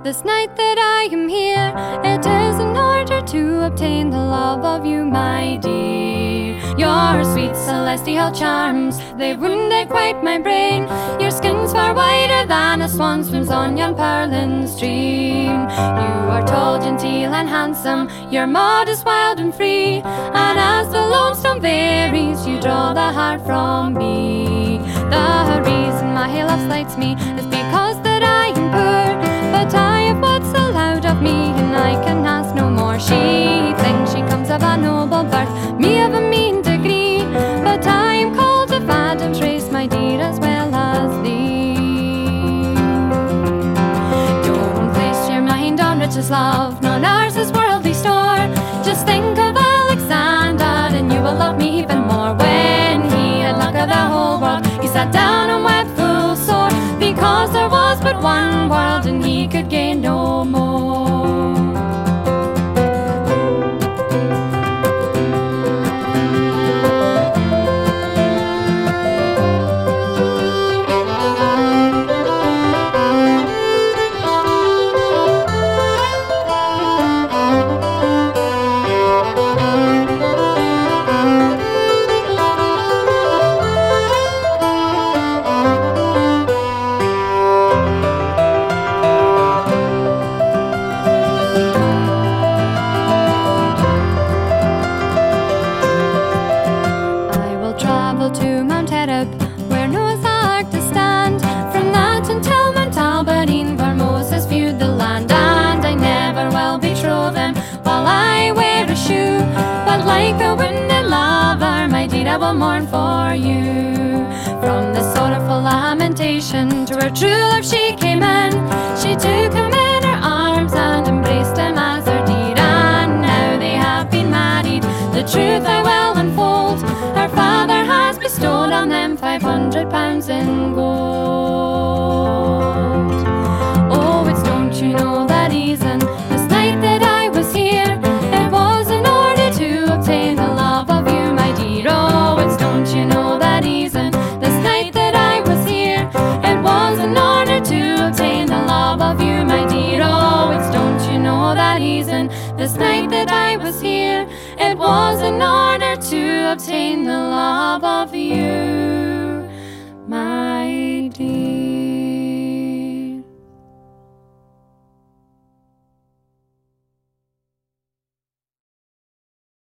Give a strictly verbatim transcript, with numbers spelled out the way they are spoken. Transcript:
This night that I am here, it is in order to obtain the love of you, my dear. Your sweet celestial charms, they've wounded quite my brain. Your skin's far whiter than a swan swims on yon purling stream. You are tall, genteel and handsome, you're modest, wild and free, and as the lonesome varies, you draw the heart from me. The reason my love slights me is because that I am poor, but I have what's allowed of me, and I can ask no more. She thinks she comes of a noble birth, me of a mean degree, but I am called of Adam's race, my dear, as well as thee. Don't place your mind on riches, love, none ours is worldly store. Just think of Alexander, and you will love me even more. When he had luck of the whole world, he sat down and wept full sore, because there was but one world, and he could gain no more. To Mount Horeb, where Noah's Ark to stand, from that until Mount Albarine, where Moses viewed the land. And I never will betroth him while I wear a shoe, but like a wounded lover, my dear, I will mourn for you. From this sorrowful lamentation, to her true love she came in. She took him in her arms and embraced him as her dear, and now they have been married. The truth I will unfold, her father has bestowed on them five hundred pounds in gold. Oh, it's don't you know that reason, this night that I was here, it was in order to obtain the love of you, my dear. Oh, it's don't you know that reason, this night that I was here, it was in order to obtain the love of you, my dear. Oh, it's don't you know that reason, this night that I was here, it was in order to obtain the love of you.